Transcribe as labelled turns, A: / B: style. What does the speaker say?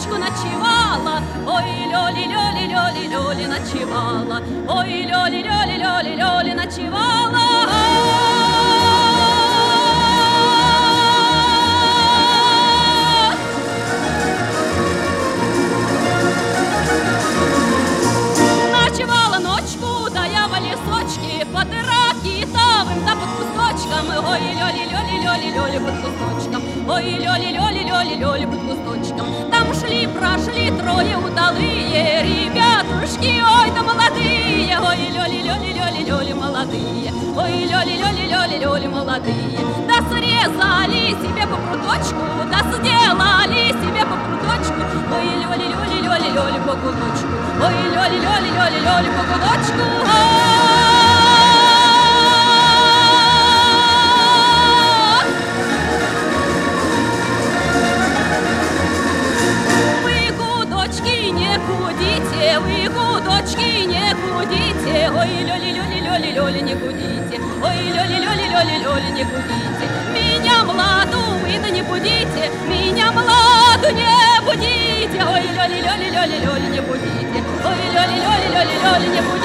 A: гудочку ночевала, ой, лёли, лёли, лёли, лёли ночевала, ой, лёли, лёли, лёли, лёли ночевала. Ночевала ночку, да я в лесочке, под ракитовым, да под кусточком, ой, лёли, лёли, лёли, лёли под кусточком, ой, лёли, лёли, лёли, лёли под кусточком. Там прошли трое удалые ребятушки, ой, да молодые, ой, лёли, лёли, лёли, лёли молодые, ой, лёли, лёли, лёли, лёли молодые. Да срезали себе по пруточку, да сделали себе по пруточку, ой, лёли, лёли, лёли, лёли по гудочку, ой, лёли, лёли, лёли, лёли по гудочку. Вы, гудочки, не гудите, ой, лёли, лёли, лёли, лёли, не гудите, ой, лёли, лёли, лёли, лёли, не гудите. Меня младу вы-то не будите, меня младу не будите, ой, лёли, лёли, лёли, лёли, не будите, ой, лёли, лёли, лёли, лёли, не будите.